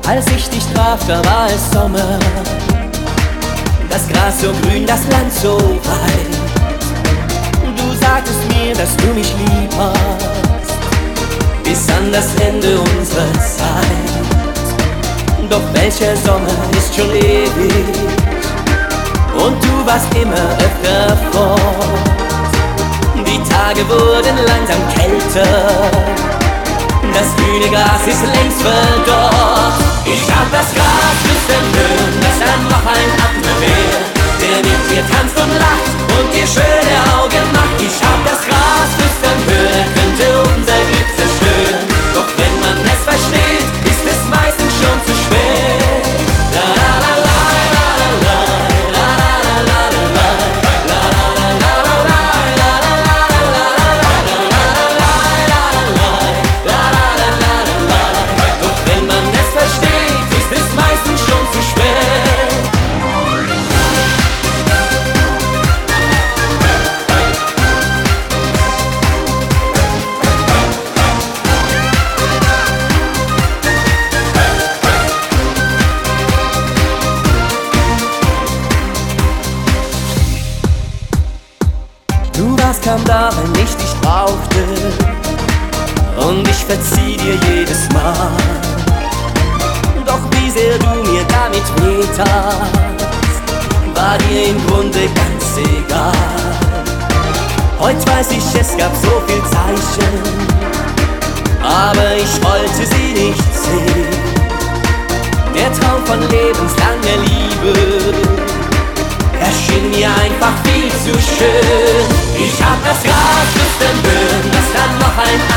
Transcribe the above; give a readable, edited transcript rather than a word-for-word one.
Als ich dich traf, da war es Sommer. Das Gras so grün, das Land so weit. Du sagtest mir, dass du mich lieb hast, bis an das Ende unserer Zeit. Doch welcher Sommer ist schon ewig und du warst immer öfter fort. Die Tage wurden langsam kälter, das grüne Gras ist längst verdorrt. Ich hab das Gras küssen hören, das dann noch ein anderer wär, der mit dir tanzt und lacht und dir schöne Augen macht. Ich hab das Gras küssen hören, könnte unser Glück zerstören. Doch wenn man es versteht, ist es meistens schon zu spät. La la la la la la la la la la la. Du warst kaum da, wenn ich dich brauchte, und ich verzieh dir jedes Mal. Doch wie sehr du mir damit wehtatst, war dir im Grunde ganz egal. Heute weiß ich, es gab so viel Zeichen, aber ich wollte sie nicht sehen. Der Traum von lebenslanger Liebe erschien mir einfach viel zu schön. Ich hab das Gras küssen hören, das dann noch ein